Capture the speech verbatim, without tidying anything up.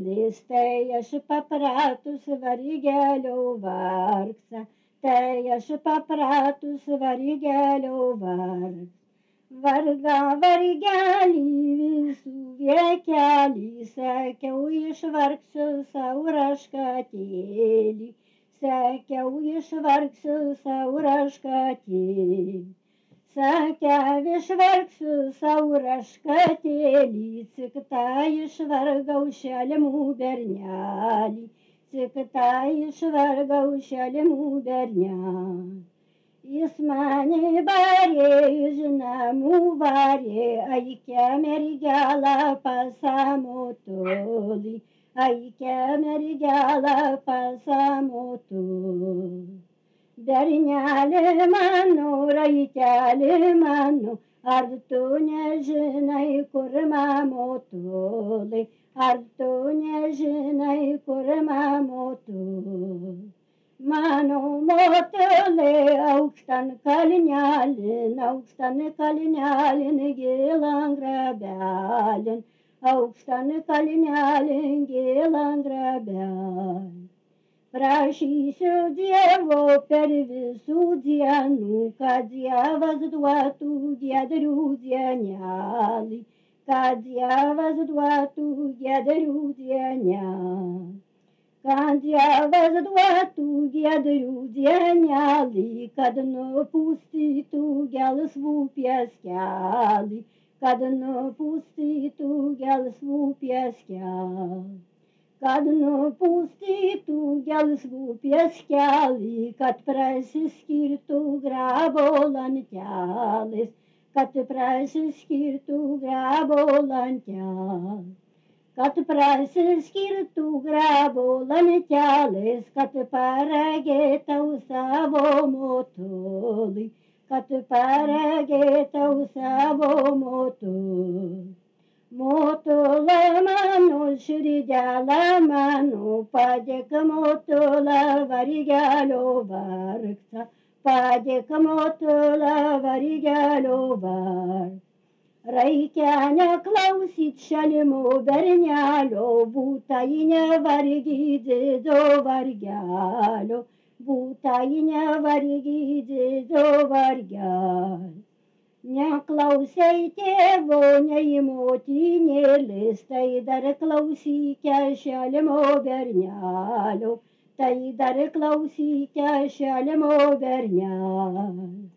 senelis, tai aš papratus varigelio vargsa, tai aš papratus varigelio vargsa. Varga vargelį visų viekelį, sakiau išvargsiu sau raškatėlį, sakiau išvargsiu sau raškatėlį. Sakiau išvargsiu sau raškatėlį, cik tą išvargau šalimų bernelį, cik tą išvargau šalimų bernelį. Jis mane barė, iš namų varė, aikia mergelą pasamotoli, aikia mergelą pasamotoli. Bernelė mano, raitelė mano, ar tu nežinai, kur mamotoli, ar tu nežinai, kur mamotoli. Mano motolė aukštan kalnelin, aukštan kalnelin, gilan grabelin, aukštan kalnelin, gilan grabelin. Prašysiu Dievo per visų dienų, kad Dievas duotų giedrių dienelį, kad Dievas duotų giedrių dienelį. Kad Dievas duotų giedrių dienelį, kad nupustytų gelsvų pieskelį, kad nupustytų gelsvų pieskelį. Kad nupustytų gelsvų pieskelį, kad prasiskirtų grabo lantelis, kad prasiskirtų grabo lantelis. Kad prasiskirtų grabo lantelis, kad paragėtau savo motolį, kad paragėtau savo motolį. Motola mano, širdelė mano, padėk motola varigelio vargsa, padėk motola varigelio vargsa. Reikia neklausyt šalimo bernelio, būtai nevargy dido vargelio, būtai nevargy dido vargelio. Neklausai tėvo, nei motinėlis, tai dar klausyke šalimo bernelio, tai dar klausyke šalimo bernelio.